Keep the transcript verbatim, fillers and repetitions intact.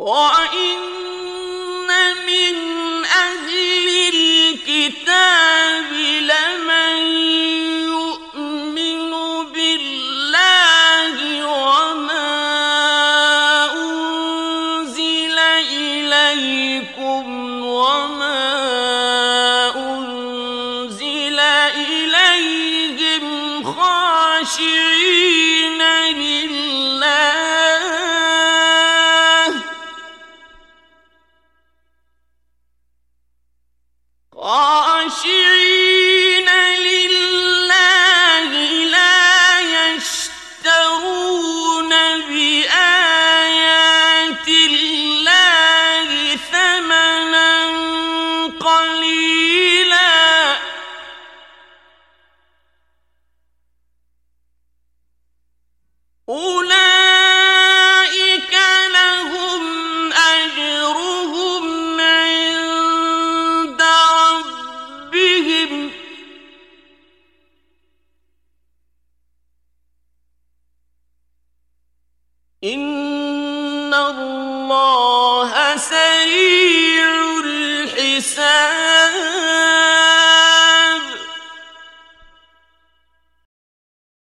وَإِنَّ مِنْ أَهْلِ الْكِتَابِ لَمَن يُؤْمِنُ بِاللَّهِ وَمَا أُنزِلَ إِلَيْكُمْ وَمَا أُنزِلَ إِلَيْهِمْ خَاشِعِينَ لِلَّهِ خاشعين لله لا يشترون بآيات الله ثمنا قليلا أولئك لهم أجرهم عند ربهم إن الله سريع